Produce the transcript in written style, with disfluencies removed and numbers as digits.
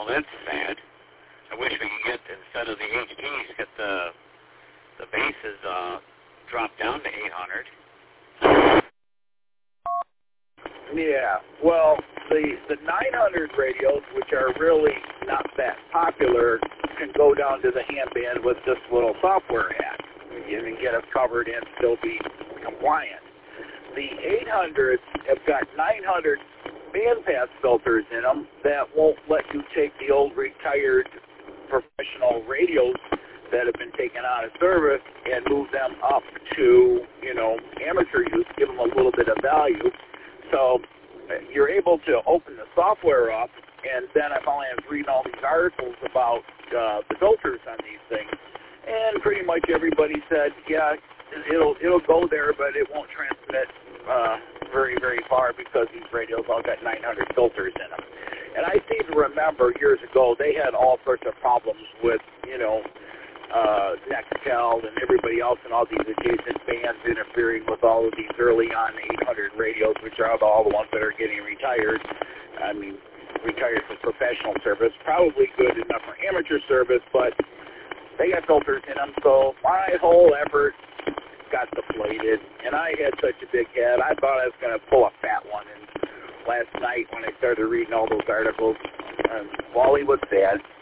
that's sad. I wish we could get, instead of the HDs, get the bases dropped down to 800. Yeah, well, the 900 radios, which are really not that popular, can go down to the hand band with this little software hack. You can get them covered and still be compliant. The 800s have got 900 bandpass filters in them that won't let you take the old retired professional radios that have been taken out of service and move them up to, amateur use, give them a little bit of value. So you're able to open the software up, and then I finally was reading all these articles about the filters on these things, and pretty much everybody said, yeah, it'll go there, but it won't transmit very, very far because these radios all got 900 filters in them. And I seem to remember years ago they had all sorts of problems with, Nextel and everybody else and all these adjacent bands interfering with all of these early on 800 radios, which are all the ones that are getting retired. I mean, retired for professional service, probably good enough for amateur service, but they got filters in them, so my whole effort got deflated, and I had such a big head, I thought I was going to pull a fat one, and last night when I started reading all those articles, Wally was dead.